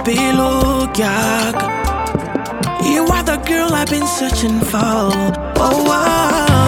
pelo yak. You are the girl I've been searching for. Oh, oh.